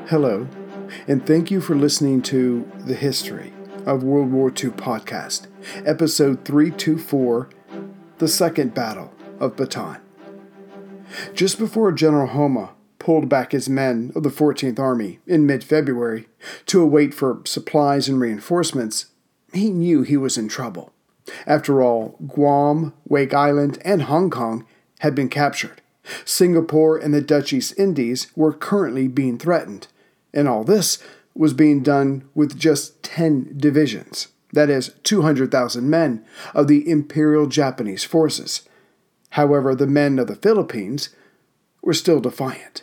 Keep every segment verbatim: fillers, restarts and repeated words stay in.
Hello, and thank you for listening to The History of World War Two podcast, episode three twenty-four, The Second Battle of Bataan. Just before General Homma pulled back his men of the fourteenth Army in mid-February to await for supplies and reinforcements, he knew he was in trouble. After all, Guam, Wake Island, and Hong Kong had been captured. Singapore and the Dutch East Indies were currently being threatened, and all this was being done with just ten divisions, that is, two hundred thousand men of the Imperial Japanese forces. However, the men of the Philippines were still defiant.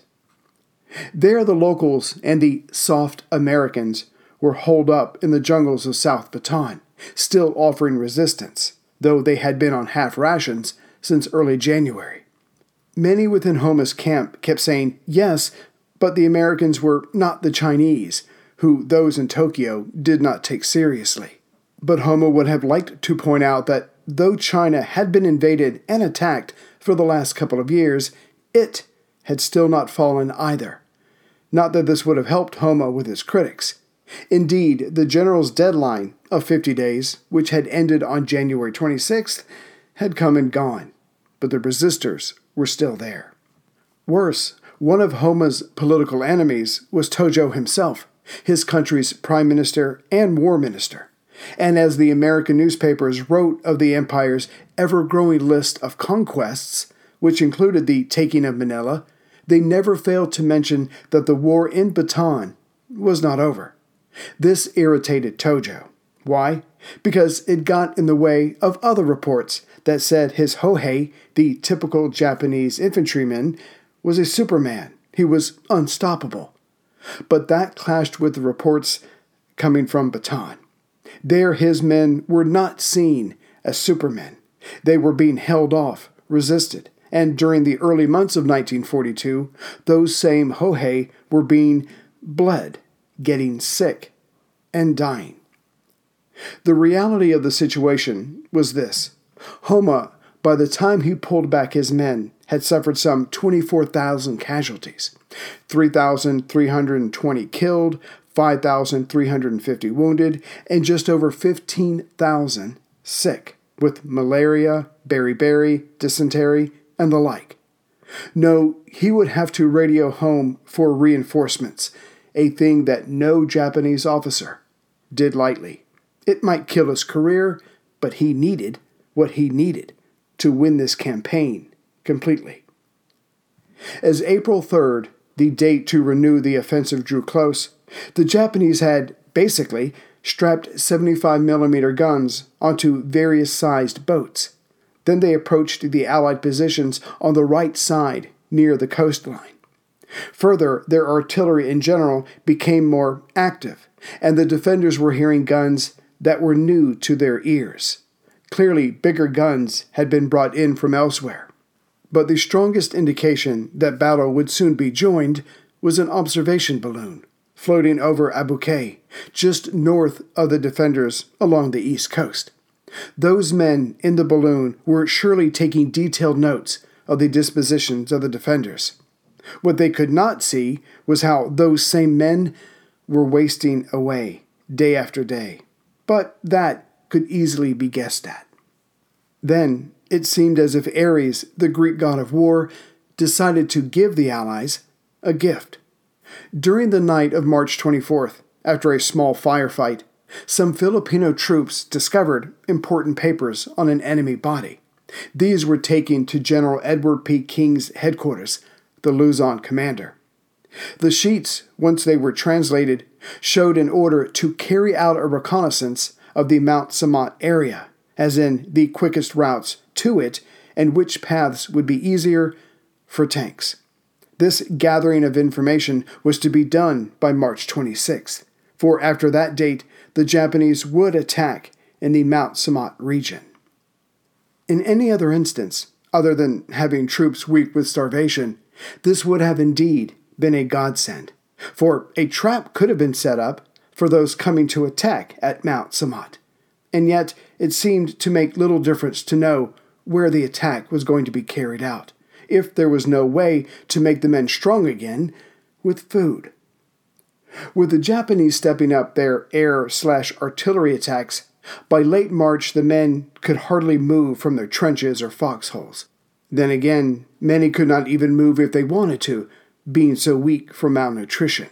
There the locals and the soft Americans were holed up in the jungles of South Bataan, still offering resistance, though they had been on half rations since early January. Many within Homma's camp kept saying, yes, but the Americans were not the Chinese, who those in Tokyo did not take seriously. But Homma would have liked to point out that though China had been invaded and attacked for the last couple of years, it had still not fallen either. Not that this would have helped Homma with his critics. Indeed, the general's deadline of fifty days, which had ended on January twenty-sixth, had come and gone, but the resistors were still there. Worse, one of Homma's political enemies was Tojo himself, his country's prime minister and war minister. And as the American newspapers wrote of the empire's ever-growing list of conquests, which included the taking of Manila, they never failed to mention that the war in Bataan was not over. This irritated Tojo. Why? Because it got in the way of other reports that said his Hohei, the typical Japanese infantryman, was a superman. He was unstoppable. But that clashed with the reports coming from Bataan. There his men were not seen as supermen. They were being held off, resisted, and during the early months of nineteen forty-two, those same Hohei were being bled, getting sick, and dying. The reality of the situation was this. Homma, by the time he pulled back his men, had suffered some twenty-four thousand casualties, three thousand three hundred twenty killed, five thousand three hundred fifty wounded, and just over fifteen thousand sick with malaria, beriberi, dysentery, and the like. No, he would have to radio home for reinforcements, a thing that no Japanese officer did lightly. It might kill his career, but he needed what he needed to win this campaign completely. As April third, the date to renew the offensive, drew close, the Japanese had, basically, strapped seventy-five millimeter guns onto various sized boats. Then they approached the Allied positions on the right side near the coastline. Further, their artillery in general became more active, and the defenders were hearing guns that were new to their ears. Clearly, bigger guns had been brought in from elsewhere. But the strongest indication that battle would soon be joined was an observation balloon floating over Abu Qay, just north of the defenders along the east coast. Those men in the balloon were surely taking detailed notes of the dispositions of the defenders. What they could not see was how those same men were wasting away day after day. But that could easily be guessed at. Then it seemed as if Ares, the Greek god of war, decided to give the Allies a gift. During the night of March twenty-fourth, after a small firefight, some Filipino troops discovered important papers on an enemy body. These were taken to General Edward P. King's headquarters, the Luzon commander. The sheets, once they were translated, showed an order to carry out a reconnaissance of the Mount Samat area, as in the quickest routes to it and which paths would be easier for tanks. This gathering of information was to be done by March twenty-sixth, for after that date, the Japanese would attack in the Mount Samat region. In any other instance, other than having troops weak with starvation, this would have indeed been a godsend, for a trap could have been set up for those coming to attack at Mount Samat, and yet it seemed to make little difference to know where the attack was going to be carried out, if there was no way to make the men strong again with food. With the Japanese stepping up their air-slash-artillery attacks, by late March the men could hardly move from their trenches or foxholes. Then again, many could not even move if they wanted to, being so weak from malnutrition.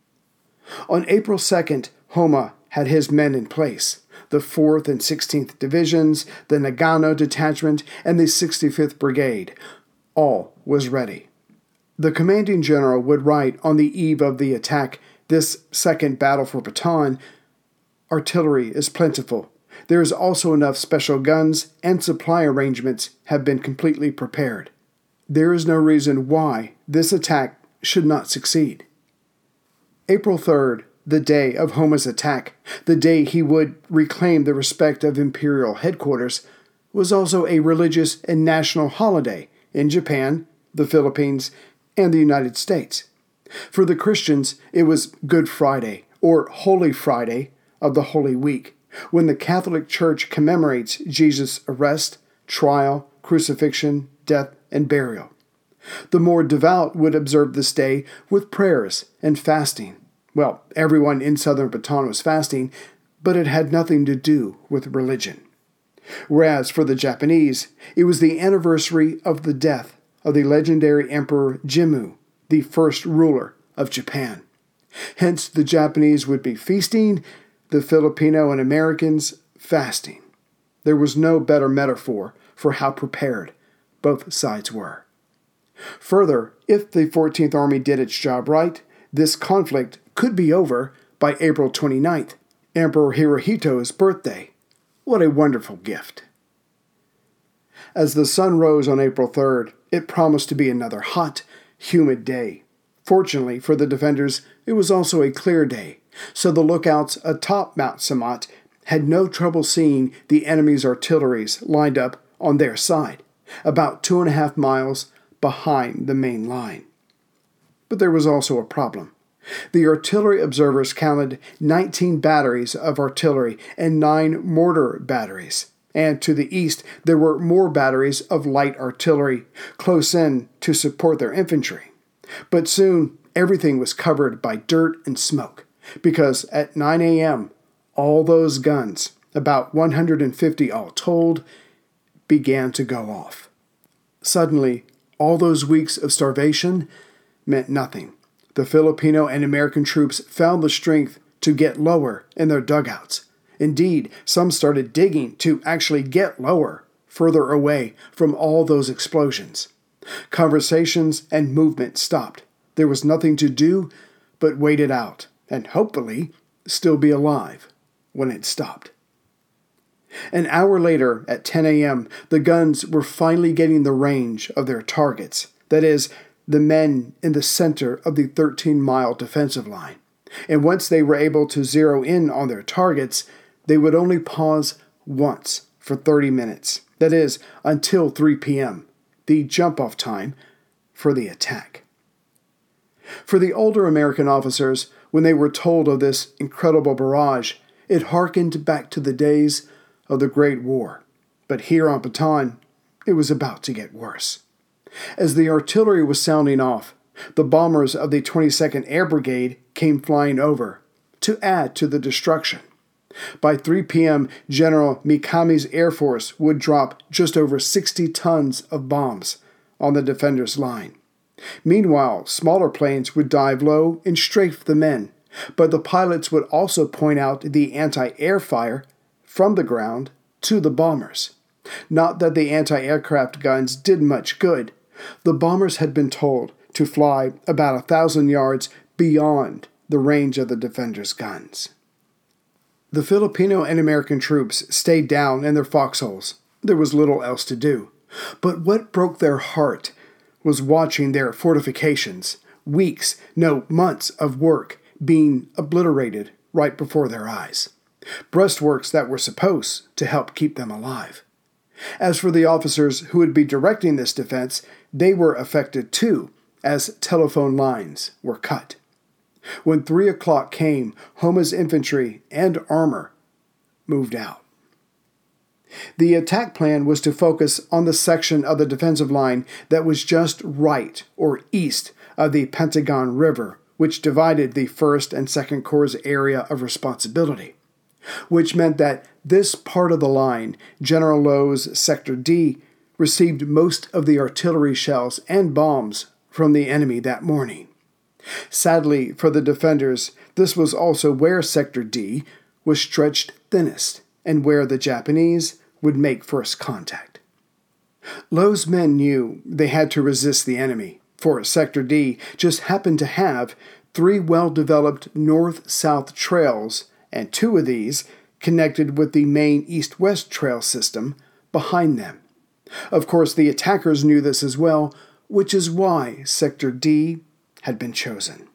On April second, Homma had his men in place, the fourth and sixteenth Divisions, the Nagano Detachment, and the sixty-fifth Brigade. All was ready. The commanding general would write on the eve of the attack, "This second battle for Bataan, artillery is plentiful. There is also enough special guns, and supply arrangements have been completely prepared. There is no reason why this attack should not succeed." April third, the day of Homma's attack, the day he would reclaim the respect of imperial headquarters, was also a religious and national holiday in Japan, the Philippines, and the United States. For the Christians, it was Good Friday, or Holy Friday of the Holy Week, when the Catholic Church commemorates Jesus' arrest, trial, crucifixion, death, and burial. The more devout would observe this day with prayers and fasting. Well, everyone in southern Bataan was fasting, but it had nothing to do with religion. Whereas for the Japanese, it was the anniversary of the death of the legendary Emperor Jimmu, the first ruler of Japan. Hence, the Japanese would be feasting, the Filipino and Americans fasting. There was no better metaphor for how prepared both sides were. Further, if the fourteenth Army did its job right, this conflict could be over by April twenty-ninth, Emperor Hirohito's birthday. What a wonderful gift. As the sun rose on April third, it promised to be another hot, humid day. Fortunately for the defenders, it was also a clear day, so the lookouts atop Mount Samat had no trouble seeing the enemy's artilleries lined up on their side, about two and a half miles behind the main line. But there was also a problem. The artillery observers counted nineteen batteries of artillery and nine mortar batteries, and to the east there were more batteries of light artillery close in to support their infantry. But soon everything was covered by dirt and smoke, because at nine a.m. all those guns, about one hundred fifty all told, began to go off. Suddenly, all those weeks of starvation meant nothing. The Filipino and American troops found the strength to get lower in their dugouts. Indeed, some started digging to actually get lower, further away from all those explosions. Conversations and movement stopped. There was nothing to do but wait it out, and hopefully still be alive when it stopped. An hour later, at ten a.m., the guns were finally getting the range of their targets, that is, the men in the center of the thirteen-mile defensive line. And once they were able to zero in on their targets, they would only pause once for thirty minutes, that is, until three p.m., the jump-off time for the attack. For the older American officers, when they were told of this incredible barrage, it harkened back to the days of the Great War. But here on Bataan, it was about to get worse. As the artillery was sounding off, the bombers of the twenty-second Air Brigade came flying over to add to the destruction. By three p.m., General Mikami's Air Force would drop just over sixty tons of bombs on the defenders' line. Meanwhile, smaller planes would dive low and strafe the men, but the pilots would also point out the anti-air fire from the ground to the bombers. Not that the anti-aircraft guns did much good. The bombers had been told to fly about a thousand yards beyond the range of the defenders' guns. The Filipino and American troops stayed down in their foxholes. There was little else to do. But what broke their heart was watching their fortifications, weeks, no, months of work, being obliterated right before their eyes. Breastworks that were supposed to help keep them alive. As for the officers who would be directing this defense, they were affected too, as telephone lines were cut. When three o'clock came, Homma's infantry and armor moved out. The attack plan was to focus on the section of the defensive line that was just right or east of the Pentagon River, which divided the first and second Corps' area of responsibility, which meant that this part of the line, General Low's Sector D, received most of the artillery shells and bombs from the enemy that morning. Sadly for the defenders, this was also where Sector D was stretched thinnest and where the Japanese would make first contact. Low's men knew they had to resist the enemy, for Sector D just happened to have three well-developed north-south trails, and two of these connected with the main east-west trail system behind them. Of course, the attackers knew this as well, which is why Sector D had been chosen.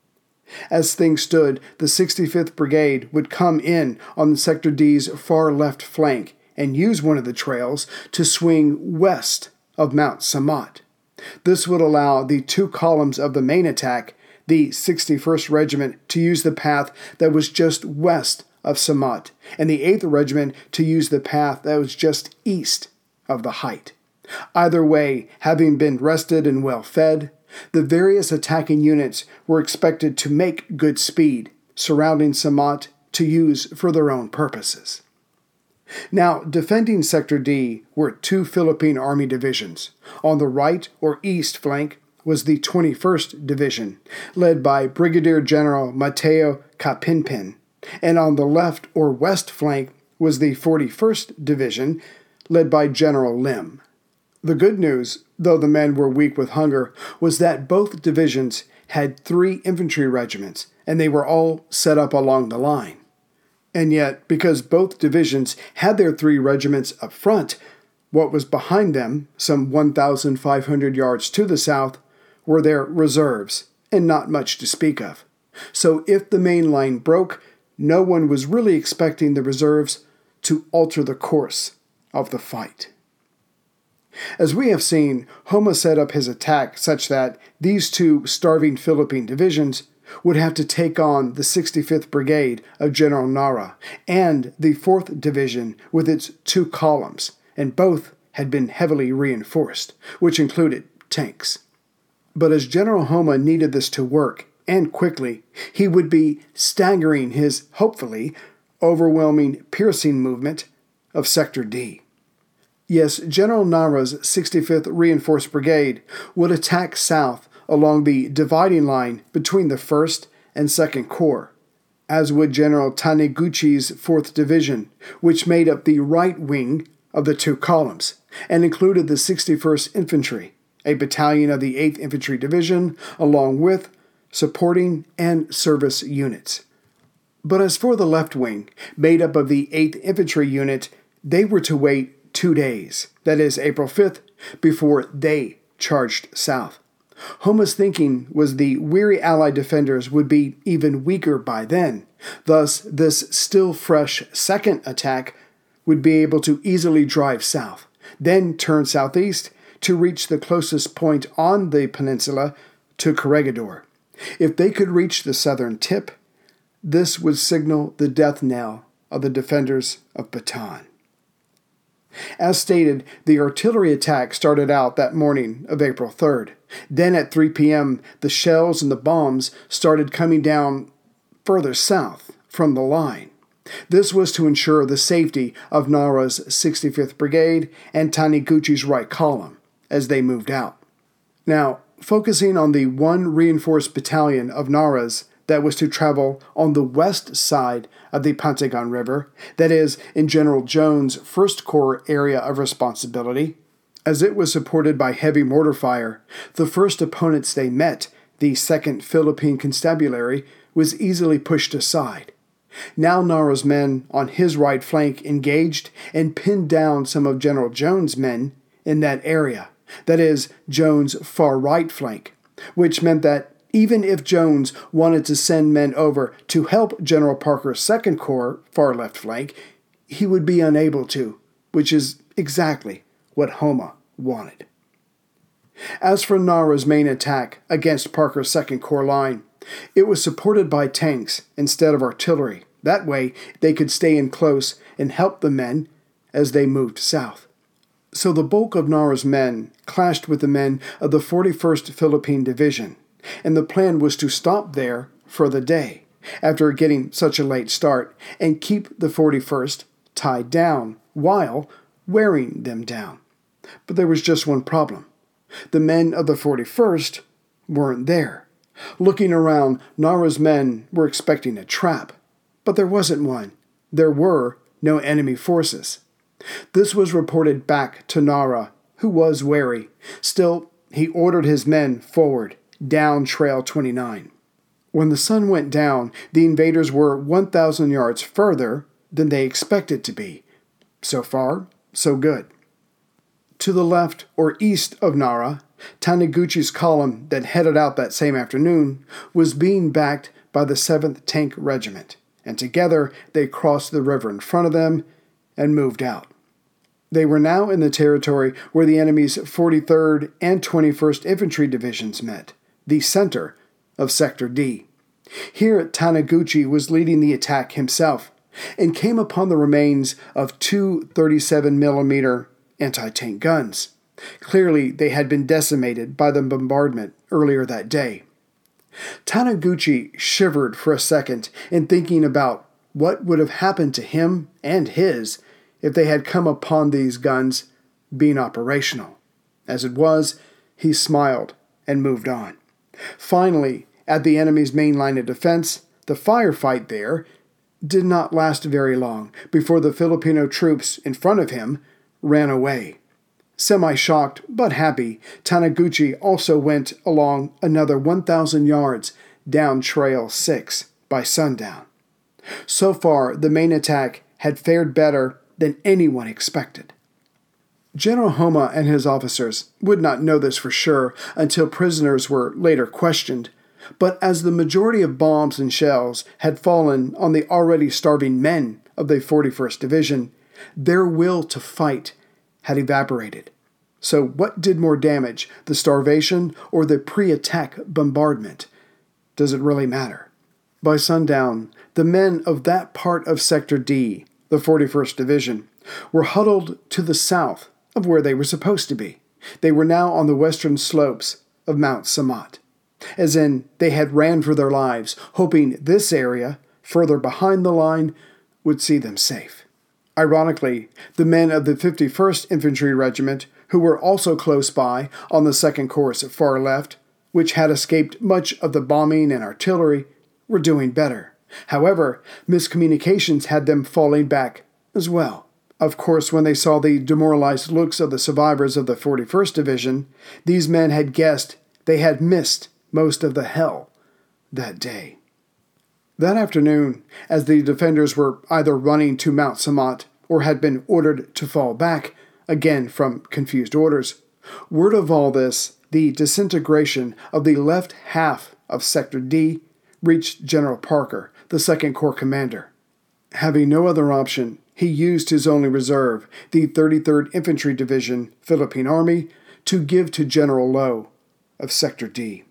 As things stood, the sixty-fifth Brigade would come in on Sector D's far left flank and use one of the trails to swing west of Mount Samat. This would allow the two columns of the main attack, the sixty-first Regiment, to use the path that was just west of Samat, and the eighth Regiment to use the path that was just east of the height. Either way, having been rested and well fed, the various attacking units were expected to make good speed, surrounding Samat to use for their own purposes. Now, defending Sector D were two Philippine Army divisions. On the right or east flank was the twenty-first Division, led by Brigadier General Mateo Capinpin, and on the left or west flank was the forty-first Division, led by General Lim. The good news, though the men were weak with hunger, was that both divisions had three infantry regiments, and they were all set up along the line. And yet, because both divisions had their three regiments up front, what was behind them, some one thousand five hundred yards to the south, were their reserves, and not much to speak of. So if the main line broke, no one was really expecting the reserves to alter the course of the fight. As we have seen, Homma set up his attack such that these two starving Philippine divisions would have to take on the sixty-fifth Brigade of General Nara and the fourth Division with its two columns, and both had been heavily reinforced, which included tanks. But as General Homma needed this to work, and quickly, he would be staggering his, hopefully, overwhelming piercing movement of Sector D. Yes, General Nara's sixty-fifth Reinforced Brigade would attack south along the dividing line between the first and second Corps, as would General Taniguchi's fourth Division, which made up the right wing of the two columns, and included the sixty-first Infantry, a battalion of the eighth Infantry Division, along with supporting and service units. But as for the left wing, made up of the eighth Infantry Unit, they were to wait two days, that is April fifth, before they charged south. Homma's thinking was the weary Allied defenders would be even weaker by then. Thus, this still fresh second attack would be able to easily drive south, then turn southeast to reach the closest point on the peninsula to Corregidor. If they could reach the southern tip, this would signal the death knell of the defenders of Bataan. As stated, the artillery attack started out that morning of April third. Then at three p.m., the shells and the bombs started coming down further south from the line. This was to ensure the safety of Nara's sixty-fifth Brigade and Taniguchi's right column as they moved out. Now, focusing on the one reinforced battalion of Nara's that was to travel on the west side of the Pantagon River, that is, in General Jones' first Corps area of responsibility. As it was supported by heavy mortar fire, the first opponents they met, the second Philippine Constabulary, was easily pushed aside. Now Nara's men on his right flank engaged and pinned down some of General Jones' men in that area, that is, Jones' far right flank, which meant that even if Jones wanted to send men over to help General Parker's second Corps far left flank, he would be unable to, which is exactly what Homma wanted. As for Nara's main attack against Parker's second Corps line, it was supported by tanks instead of artillery. That way, they could stay in close and help the men as they moved south. So the bulk of Nara's men clashed with the men of the forty-first Philippine Division, and the plan was to stop there for the day, after getting such a late start, and keep the forty-first tied down while wearing them down. But there was just one problem. The men of the forty-first weren't there. Looking around, Nara's men were expecting a trap, but there wasn't one. There were no enemy forces. This was reported back to Nara, who was wary. Still, he ordered his men forward, down Trail twenty-nine. When the sun went down, the invaders were one thousand yards further than they expected to be. So far, so good. To the left or east of Nara, Taniguchi's column that headed out that same afternoon was being backed by the seventh Tank Regiment, and together they crossed the river in front of them and moved out. They were now in the territory where the enemy's forty-third and twenty-first Infantry Divisions met, the center of Sector D. Here Taniguchi was leading the attack himself, and came upon the remains of two thirty-seven millimeter anti-tank guns. Clearly, they had been decimated by the bombardment earlier that day. Taniguchi shivered for a second in thinking about what would have happened to him and his if they had come upon these guns being operational. As it was, he smiled and moved on. Finally, at the enemy's main line of defense, the firefight there did not last very long before the Filipino troops in front of him ran away. Semi-shocked but happy, Taniguchi also went along another one thousand yards down Trail six by sundown. So far, the main attack had fared better than anyone expected. General Homa and his officers would not know this for sure until prisoners were later questioned, but as the majority of bombs and shells had fallen on the already starving men of the forty-first Division, their will to fight had evaporated. So what did more damage, the starvation or the pre-attack bombardment? Does it really matter? By sundown, the men of that part of Sector D, the forty-first Division, were huddled to the south of where they were supposed to be. They were now on the western slopes of Mount Samat, as in they had ran for their lives, hoping this area, further behind the line, would see them safe. Ironically, the men of the fifty-first Infantry Regiment, who were also close by on the second course far left, which had escaped much of the bombing and artillery, were doing better. However, miscommunications had them falling back as well. Of course, when they saw the demoralized looks of the survivors of the forty-first Division, these men had guessed they had missed most of the hell that day. That afternoon, as the defenders were either running to Mount Samat or had been ordered to fall back, again from confused orders, word of all this, the disintegration of the left half of Sector D, reached General Parker, the second Corps commander. Having no other option, he used his only reserve, the thirty-third Infantry Division, Philippine Army, to give to General Lowe of Sector D.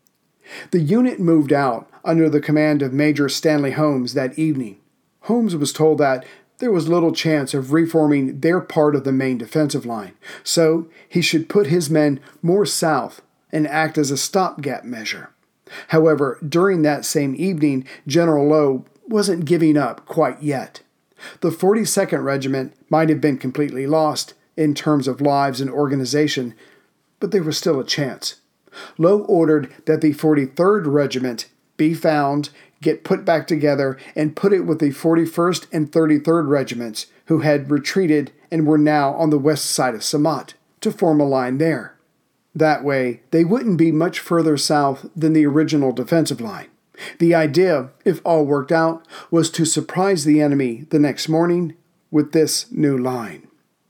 The unit moved out under the command of Major Stanley Holmes that evening. Holmes was told that there was little chance of reforming their part of the main defensive line, so he should put his men more south and act as a stopgap measure. However, during that same evening, General Lowe wasn't giving up quite yet. The forty-second Regiment might have been completely lost in terms of lives and organization, but there was still a chance. Lowe ordered that the forty-third Regiment be found, get put back together, and put it with the forty-first and thirty-third Regiments, who had retreated and were now on the west side of Samat, to form a line there. That way, they wouldn't be much further south than the original defensive line. The idea, if all worked out, was to surprise the enemy the next morning with this new line.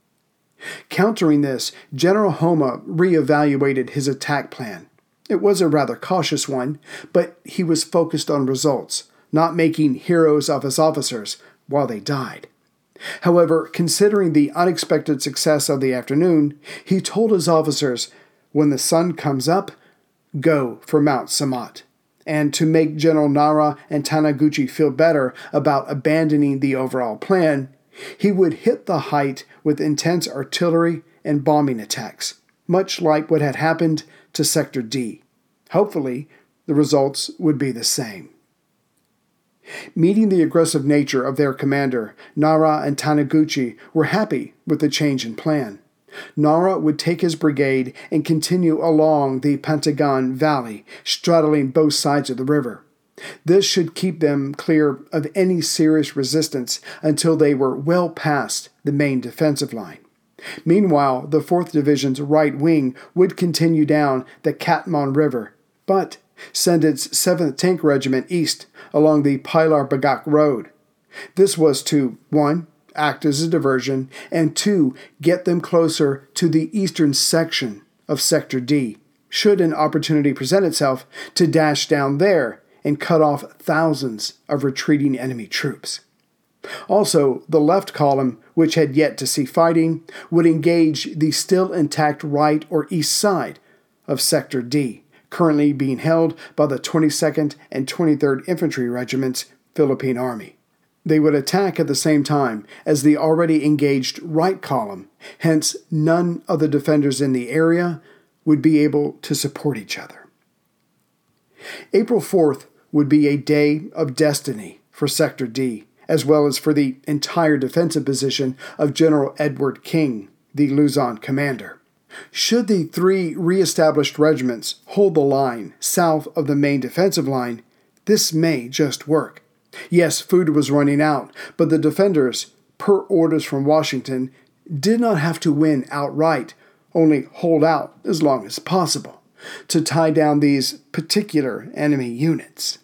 Countering this, General Homa reevaluated his attack plan. It was a rather cautious one, but he was focused on results, not making heroes of his officers while they died. However, considering the unexpected success of the afternoon, he told his officers, when the sun comes up, go for Mount Samat. And to make General Nara and Taniguchi feel better about abandoning the overall plan, he would hit the height with intense artillery and bombing attacks, much like what had happened to Sector D. Hopefully, the results would be the same. Meeting the aggressive nature of their commander, Nara and Taniguchi were happy with the change in plan. Nara would take his brigade and continue along the Patagon Valley, straddling both sides of the river. This should keep them clear of any serious resistance until they were well past the main defensive line. Meanwhile, the fourth Division's right wing would continue down the Katman River, but send its seventh Tank Regiment east along the Pilar Bagak Road. This was to, one, act as a diversion, and two, get them closer to the eastern section of Sector D, should an opportunity present itself to dash down there and cut off thousands of retreating enemy troops. Also, the left column, which had yet to see fighting, would engage the still intact right or east side of Sector D, currently being held by the twenty-second and twenty-third Infantry Regiments, Philippine Army. They would attack at the same time as the already engaged right column, hence none of the defenders in the area would be able to support each other. April fourth would be a day of destiny for Sector D, as well as for the entire defensive position of General Edward King, the Luzon commander. Should the three re-established regiments hold the line south of the main defensive line, this may just work. Yes, food was running out, but the defenders, per orders from Washington, did not have to win outright, only hold out as long as possible, to tie down these particular enemy units.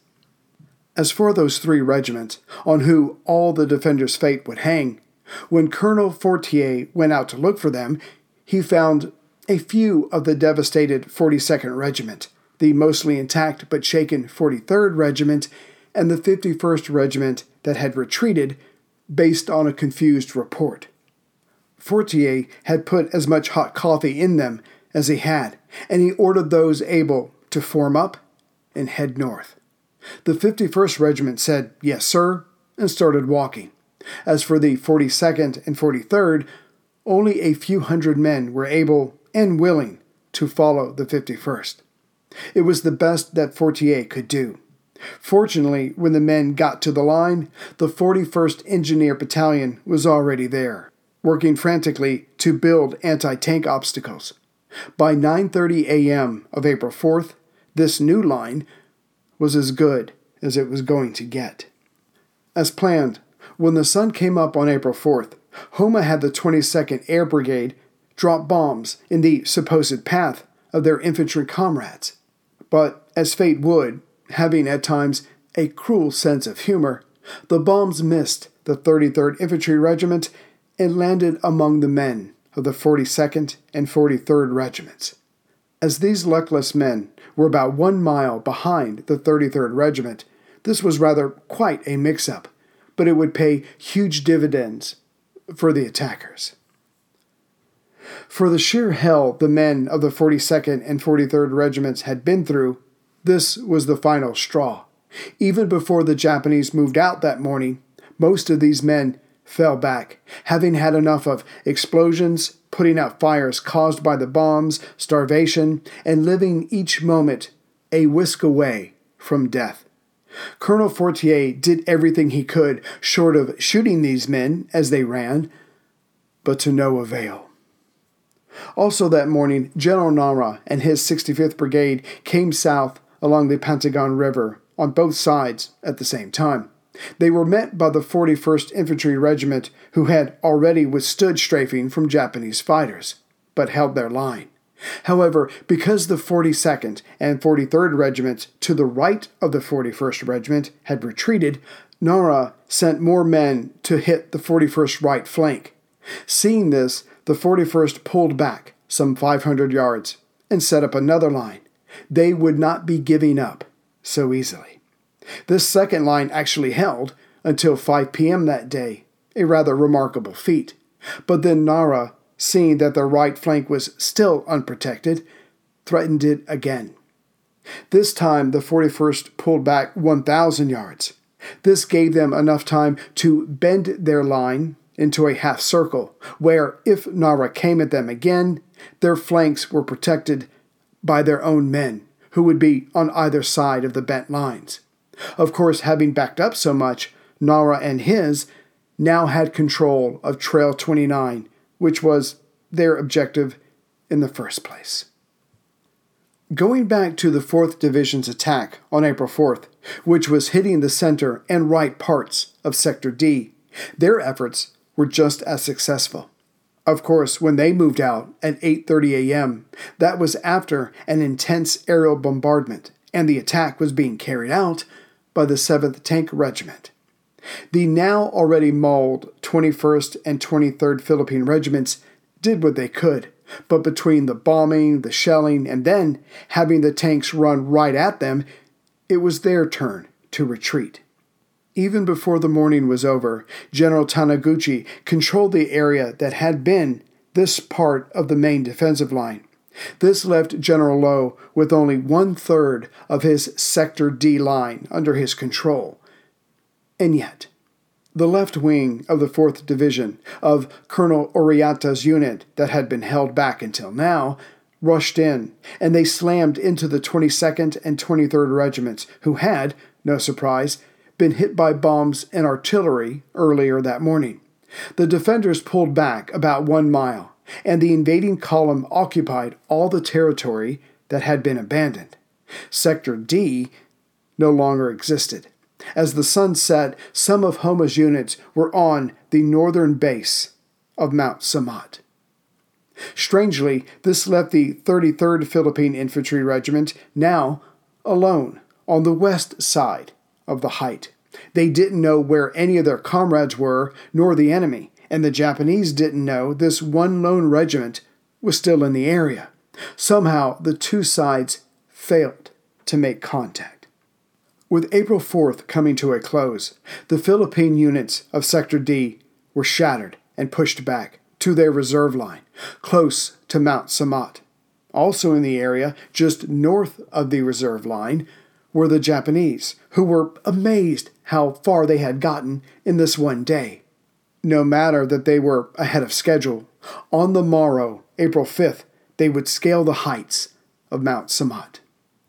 As for those three regiments, on who all the defenders' fate would hang, when Colonel Fortier went out to look for them, he found a few of the devastated forty-second Regiment, the mostly intact but shaken forty-third Regiment, and the fifty-first Regiment that had retreated based on a confused report. Fortier had put as much hot coffee in them as he had, and he ordered those able to form up and head north. The fifty-first Regiment said, "Yes, sir," and started walking. As for the forty-second and forty-third, only a few hundred men were able and willing to follow the fifty-first. It was the best that Fortier could do. Fortunately, when the men got to the line, the forty-first Engineer Battalion was already there, working frantically to build anti-tank obstacles. By nine thirty a.m. of April fourth, this new line was as good as it was going to get. As planned, when the sun came up on April fourth, Homa had the twenty-second Air Brigade drop bombs in the supposed path of their infantry comrades. But, as fate would, having at times a cruel sense of humor, the bombs missed the thirty-third Infantry Regiment and landed among the men of the forty-second and forty-third Regiments. As these luckless men were about one mile behind the thirty-third Regiment, this was rather quite a mix-up, but it would pay huge dividends for the attackers. For the sheer hell the men of the forty-second and forty-third Regiments had been through, this was the final straw. Even before the Japanese moved out that morning, most of these men fell back, having had enough of explosions, putting out fires caused by the bombs, starvation, and living each moment a whisk away from death. Colonel Fortier did everything he could, short of shooting these men as they ran, but to no avail. Also that morning, General Nara and his sixty-fifth Brigade came south along the Patagon River on both sides at the same time. They were met by the forty-first Infantry Regiment, who had already withstood strafing from Japanese fighters, but held their line. However, because the forty-second and forty-third Regiments to the right of the forty-first Regiment had retreated, Nara sent more men to hit the forty-first right flank. Seeing this, the forty-first pulled back some five hundred yards and set up another line. They would not be giving up so easily. This second line actually held until five p.m. that day, a rather remarkable feat. But then Nara, seeing that their right flank was still unprotected, threatened it again. This time the forty-first pulled back one thousand yards. This gave them enough time to bend their line into a half circle, where, if Nara came at them again, their flanks were protected by their own men, who would be on either side of the bent lines. Of course, having backed up so much, Nara and his now had control of Trail twenty-nine, which was their objective in the first place. Going back to the fourth Division's attack on April fourth, which was hitting the center and right parts of Sector D, their efforts were just as successful. Of course, when they moved out at eight thirty a.m., that was after an intense aerial bombardment, and the attack was being carried out by the seventh Tank Regiment. The now already mauled twenty-first and twenty-third Philippine Regiments did what they could, but between the bombing, the shelling, and then having the tanks run right at them, it was their turn to retreat. Even before the morning was over, General Taniguchi controlled the area that had been this part of the main defensive line. This left General Low with only one-third of his Sector D line under his control. And yet, the left wing of the fourth Division, of Colonel Oriata's unit that had been held back until now, rushed in, and they slammed into the twenty-second and twenty-third Regiments, who had, no surprise, been hit by bombs and artillery earlier that morning. The defenders pulled back about one mile, and the invading column occupied all the territory that had been abandoned. Sector D no longer existed. As the sun set, some of Homa's units were on the northern base of Mount Samat. Strangely, this left the thirty-third Philippine Infantry Regiment now alone on the west side of the height. They didn't know where any of their comrades were, nor the enemy, and the Japanese didn't know this one lone regiment was still in the area. Somehow, the two sides failed to make contact. With April fourth coming to a close, the Philippine units of Sector D were shattered and pushed back to their reserve line, close to Mount Samat. Also in the area, just north of the reserve line, were the Japanese, who were amazed how far they had gotten in this one day. No matter that they were ahead of schedule, on the morrow, April fifth, they would scale the heights of Mount Samat.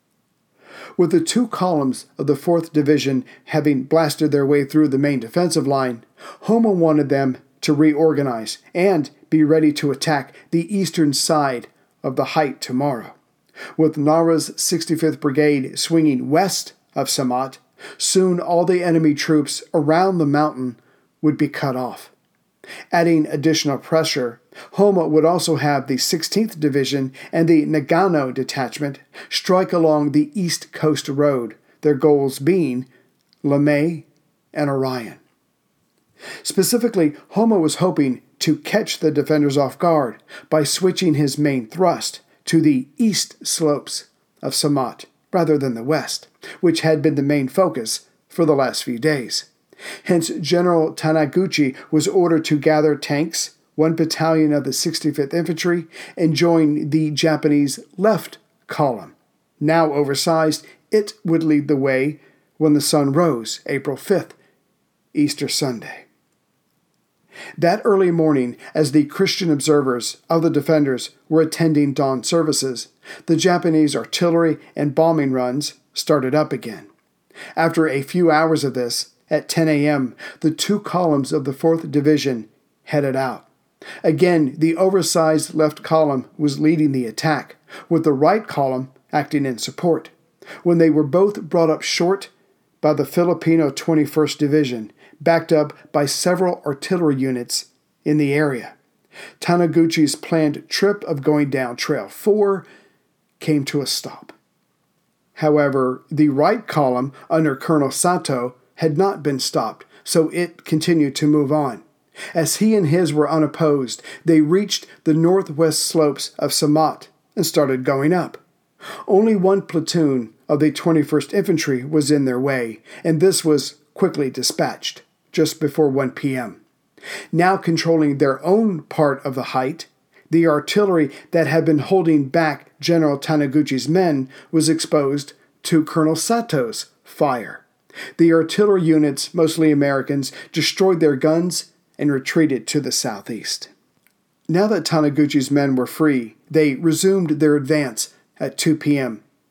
With the two columns of the fourth Division having blasted their way through the main defensive line, Homa wanted them to reorganize and be ready to attack the eastern side of the height tomorrow. With Nara's sixty-fifth Brigade swinging west of Samat, soon all the enemy troops around the mountain would be cut off. Adding additional pressure, Homa would also have the sixteenth Division and the Nagano Detachment strike along the East Coast Road, their goals being Lamay and Orion. Specifically, Homa was hoping to catch the defenders off guard by switching his main thrust to the east slopes of Samat rather than the west, which had been the main focus for the last few days. Hence, General Taniguchi was ordered to gather tanks, one battalion of the sixty-fifth Infantry, and join the Japanese left column. Now oversized, it would lead the way when the sun rose, April fifth, Easter Sunday. That early morning, as the Christian observers of the defenders were attending dawn services, the Japanese artillery and bombing runs started up again. After a few hours of this, at ten a.m., the two columns of the fourth Division headed out. Again, the oversized left column was leading the attack, with the right column acting in support, when they were both brought up short by the Filipino twenty-first Division, backed up by several artillery units in the area. Taniguchi's planned trip of going down Trail four came to a stop. However, the right column under Colonel Sato had not been stopped, so it continued to move on. As he and his were unopposed, they reached the northwest slopes of Samat and started going up. Only one platoon of the twenty-first Infantry was in their way, and this was quickly dispatched just before one p.m. Now controlling their own part of the height, the artillery that had been holding back General Taniguchi's men was exposed to Colonel Sato's fire. The artillery units, mostly Americans, destroyed their guns and retreated to the southeast. Now that Taniguchi's men were free, they resumed their advance at two p.m.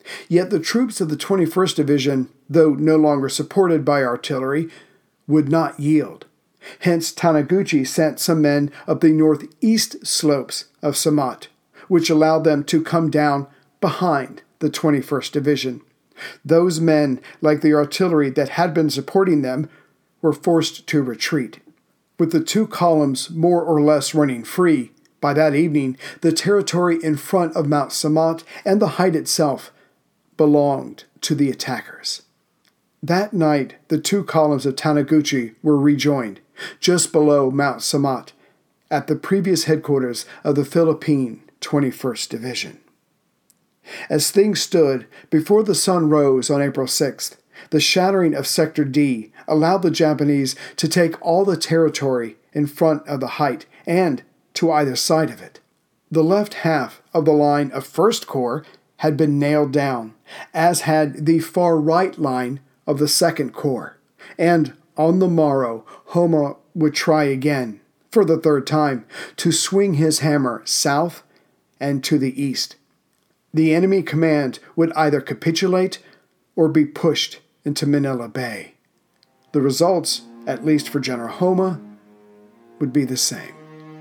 Yet the troops of the twenty-first Division, though no longer supported by artillery, would not yield. Hence, Taniguchi sent some men up the northeast slopes of Samat, which allowed them to come down behind the twenty-first Division. Those men, like the artillery that had been supporting them, were forced to retreat. With the two columns more or less running free, by that evening, the territory in front of Mount Samat and the height itself belonged to the attackers. That night, the two columns of Taniguchi were rejoined, just below Mount Samat, at the previous headquarters of the Philippine twenty-first Division. As things stood, before the sun rose on April sixth, the shattering of Sector D allowed the Japanese to take all the territory in front of the height and to either side of it. The left half of the line of First Corps had been nailed down, as had the far right line of the Second Corps, and on the morrow Homma would try again, for the third time, to swing his hammer south and to the east. The enemy command would either capitulate or be pushed into Manila Bay. The results, at least for General Homma, would be the same.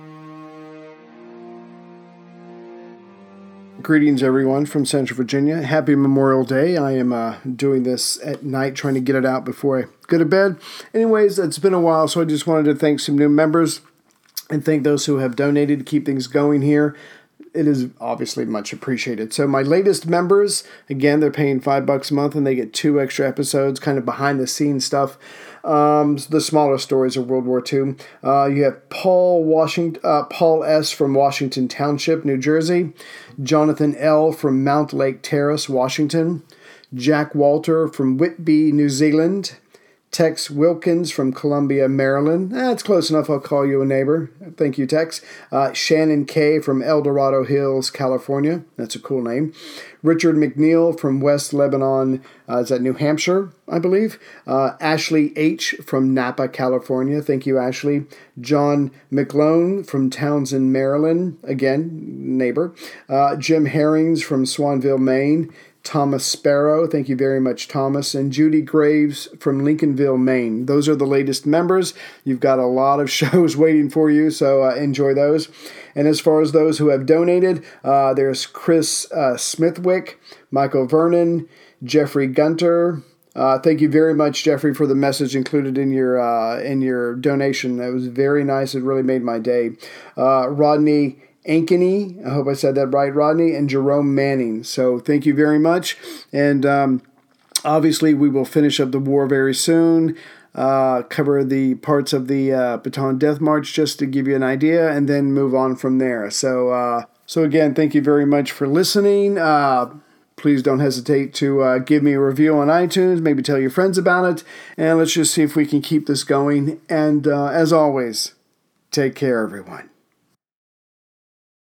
Greetings, everyone, from Central Virginia. Happy Memorial Day. I am uh, doing this at night, trying to get it out before I go to bed. Anyways, it's been a while, so I just wanted to thank some new members and thank those who have donated to keep things going here. It is obviously much appreciated. So my latest members, again, they're paying five bucks a month and they get two extra episodes, kind of behind the scenes stuff. Um, the smaller stories of World War Two. Uh, you have Paul Washington, uh, Paul S. from Washington Township, New Jersey. Jonathan L. from Mount Lake Terrace, Washington. Jack Walter from Whitby, New Zealand. Tex Wilkins from Columbia, Maryland. That's close enough. I'll call you a neighbor. Thank you, Tex. Uh, Shannon K. from El Dorado Hills, California. That's a cool name. Richard McNeil from West Lebanon. Uh, is that New Hampshire, I believe? Uh, Ashley H. from Napa, California. Thank you, Ashley. John McLone from Townsend, Maryland. Again, neighbor. Uh, Jim Herrings from Swanville, Maine. Thomas Sparrow, thank you very much, Thomas, and Judy Graves from Lincolnville, Maine. Those are the latest members. You've got a lot of shows waiting for you, so uh, enjoy those. And as far as those who have donated, uh, there's Chris uh, Smithwick, Michael Vernon, Jeffrey Gunter. Uh, thank you very much, Jeffrey, for the message included in your uh, in your donation. That was very nice. It really made my day. Uh, Rodney Ankeny, I hope I said that right, Rodney, and Jerome Manning. So thank you very much. And um, obviously we will finish up the war very soon, uh, cover the parts of the uh, Bataan Death March just to give you an idea, and then move on from there. So, uh, so again, thank you very much for listening. Uh, please don't hesitate to uh, give me a review on iTunes, maybe tell your friends about it, and let's just see if we can keep this going. And uh, as always, take care, everyone.